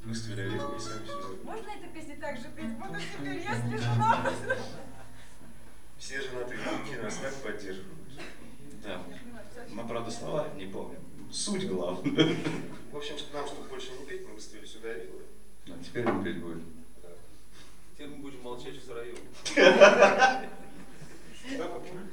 Выставили Олегу и сами все забыли. Можно эту песню так же петь? Буду теперь, если жена. Все женатые мужики нас так поддерживают. Да. Мы, правда, слова не помним. Суть главная. В общем, нам, чтобы больше не петь, мы выставили сюда вилы. А теперь мы петь будем. Да. Теперь мы будем молчать в районе. Да, папа?